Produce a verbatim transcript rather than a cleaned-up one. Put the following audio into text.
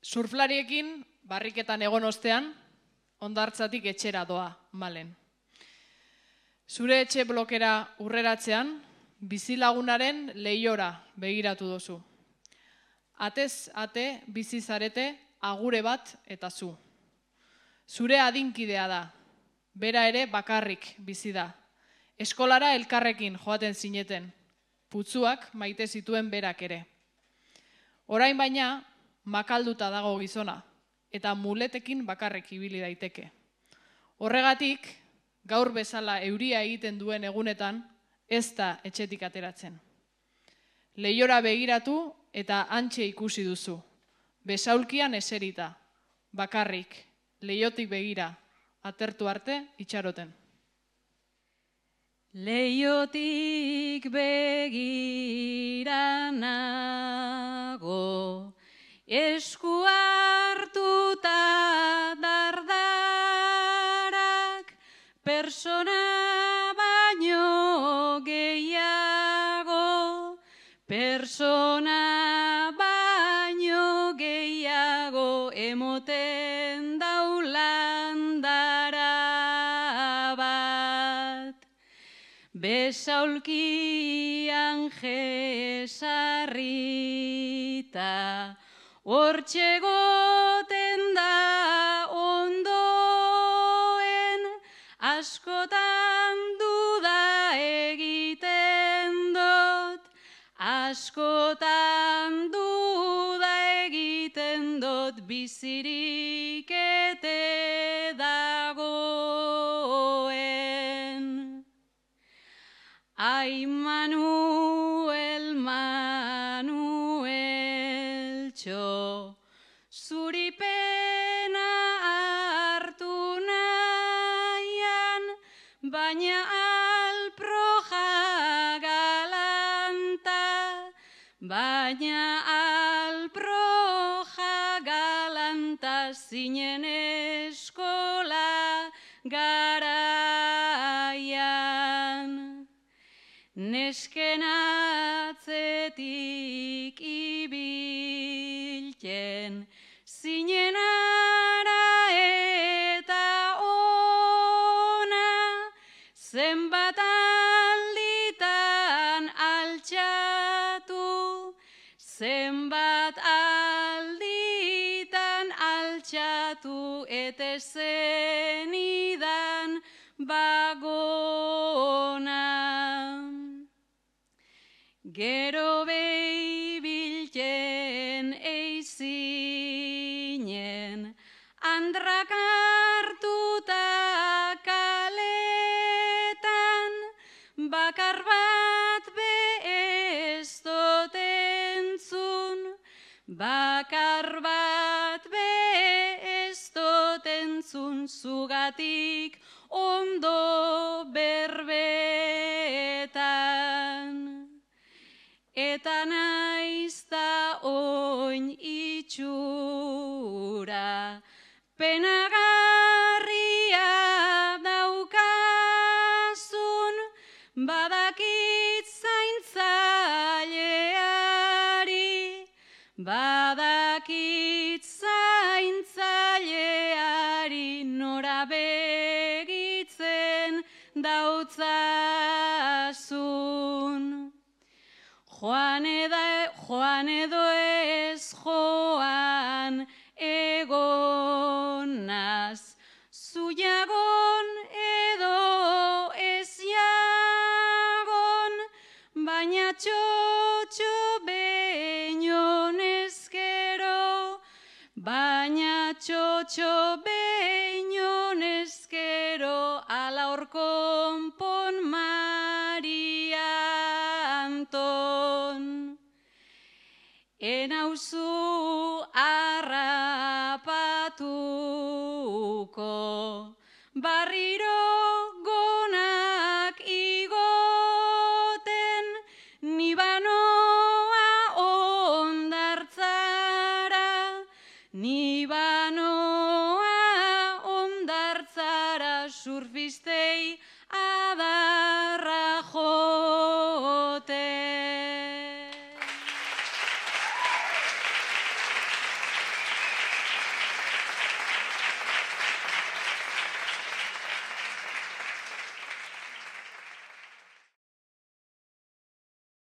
Surflariekin barriketan egon ostean, hondartzatik etxera doa Malen. Zure etxe blokera urreratzean, bizilagunaren leihora begiratu dozu. Atez ate bizi zarete agure bat eta zu. Zure adinkidea da, bera ere bakarrik bizi da. Eskolara elkarrekin joaten zineten, putzuak maite zituen berak ere. Orain baina, makalduta dago gizona, eta muletekin bakarrik ibili daiteke. Horregatik, gaur bezala euria egiten duen egunetan, ez da etxetik ateratzen. Leihora begiratu eta hantxe ikusi duzu, besaulkian eserita, bakarrik, leihotik begira, atertu arte itxaroten. Leiotik begira nago, esku hartuta dardarak, persona baino gehiago, persona baino gehiago, emoten daulandara bat. Besaulkian jesarrita, hortxe goten da ondoen, askotan duda egiten dut, askotan duda egiten dut, bizirik ete dagoen. Ai Manuel, Manueltxo, zuri pena hartu nahian, baina alproja galanta, baina alproja galanta zinen eskola garaian. Nesken atzetik ibiltzen, zinen ara eta ona, zenbat alditan altxatu, zenbat alditan altxatu, eta zenidan bagona. Gero behibiltzen eizinen, andrak hartuta kaletan, bakar bat be ez dut entzun, bakar bat be ez dut entzun, zugatik ondo berbetan. Eta naizta oin itxura, penagarria daukazun, badakit zaintzaileari, badakit zaintzaileari, nora begitzen dautzazun. Joan edo ez joan egonaz, zu jagon edo ez jagon, baina txotxo behinon ezkero, baina txotxo behinon ezkero, ala hor konpon Maria Anton. Enauzu harrapatuko, barriro gonak igoten, nibanoa ondartzara, ni